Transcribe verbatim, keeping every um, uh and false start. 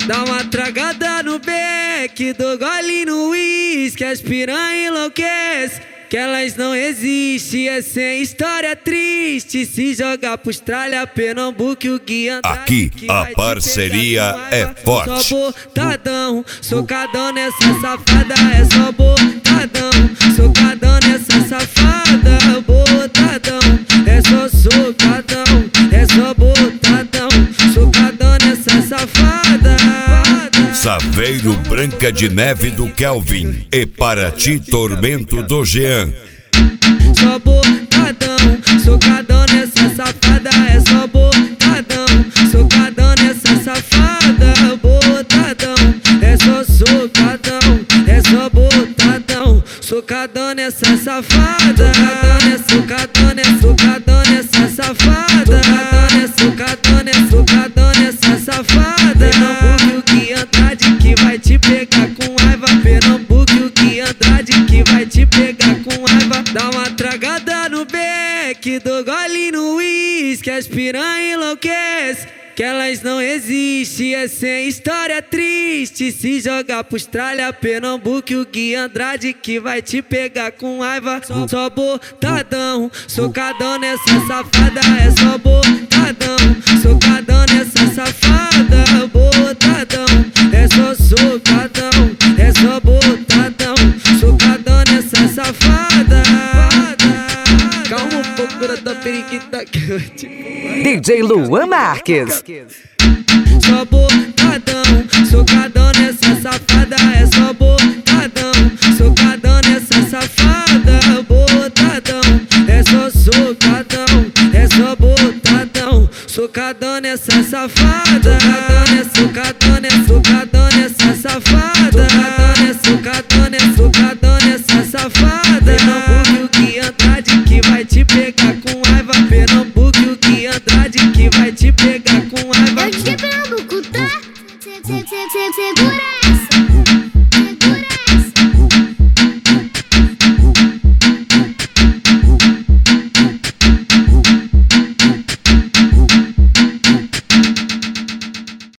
Dá uma tragada no beck, do gole no uísque, as piranha enlouquece, que elas não existem, é sem história triste. Se jogar pro Austrália, Pernambuco, o guia aqui a parceria é forte. Só botadão, socadão nessa safada, é só botadão, socadão nessa safada, botadão, é só socadão, é só botadão, socadão nessa safada. Saveiro Branca de Neve do Kelvin e Paraty Tormento do Jean. Só botadão, socadão nessa safada, é só botadão, socadão nessa safada, botadão, é só socadão, é só botadão, socadão nessa safada, socadão nessa, socadão nessa safada, socadão nessa, socadão nessa safada. Pernambuco, que Andrade que vai te pegar com raiva, Pernambuco, que Andrade que vai te pegar com raiva. Dá uma tragada no beck, do gole no uísque, as piranha enlouquece, que elas não existem, é sem história triste. Se jogar pro Austrália, Pernambuco, o guia Andrade que vai te pegar com raiva. Só botadão, socadão nessa safada, é só botadão, socadão nessa safada, botadão, é só socadão, é só botadão, socadão nessa safada. Calma um pouco da periquita que eu te... D J Luan Marques. Só botadão, socadão nessa safada, é só botadão, socadão nessa safada, botadão, é só socadão, é só botadão, socadão nessa safada, socadão nessa, socadão